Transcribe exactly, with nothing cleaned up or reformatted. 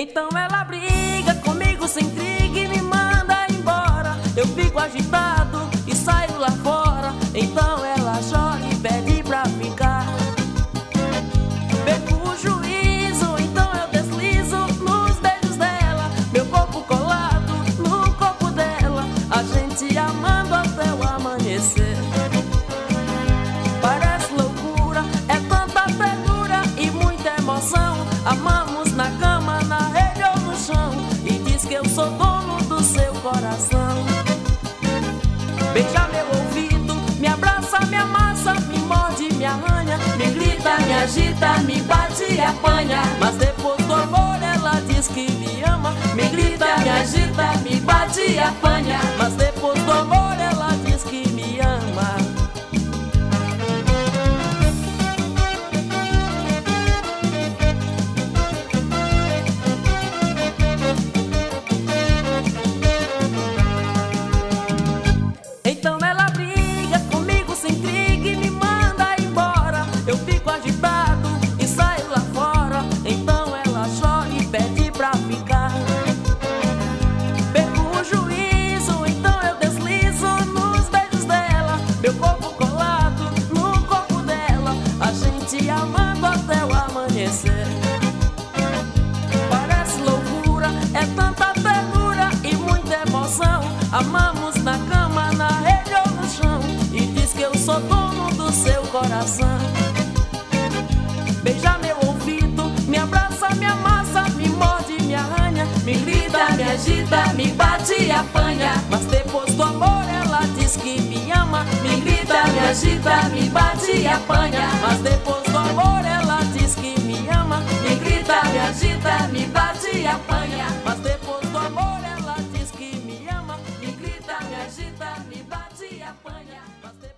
Então ela briga comigo sem intriga e me manda embora. Eu fico agitado e saio lá fora. Então ela chora e pede pra ficar. Perco o juízo, então eu deslizo nos beijos dela, meu corpo colado no corpo dela, a gente amando até o amanhecer. Parece loucura, é tanta ternura e muita emoção. Amamos na cama, na rede ou no chão, e diz que eu sou dono do seu coração. Beija meu ouvido, me abraça, me amassa, me morde, me arranha, me grita, me agita, me bate e apanha. Mas depois do amor ela diz que me ama. Me grita, me agita, me bate e apanha. Mas depois do amor ela diz que me ama. Então ela briga comigo sem intriga e me manda embora. Eu fico agitado e saio lá fora. Então ela chora e pede pra ficar. Perco o juízo, então eu deslizo nos beijos dela, meu corpo colado no corpo dela, a gente amando até o amanhecer. Parece loucura, é tanta ternura e muita emoção. Amamos na cama, na rede ou no chão, e diz que eu sou dono do seu coração. Beija meu ouvido, me abraça, me amassa, me morde, me arranha, me grita, me agita, me bate e apanha. Mas depois do amor ela diz que me ama. Me grita, me agita, me bate e apanha. Mas depois do amor ela diz que me ama. Me grita, me agita, me bate e apanha. Mas depois do amor ela diz que me ama. Me grita, me agita, me bate e apanha. Mas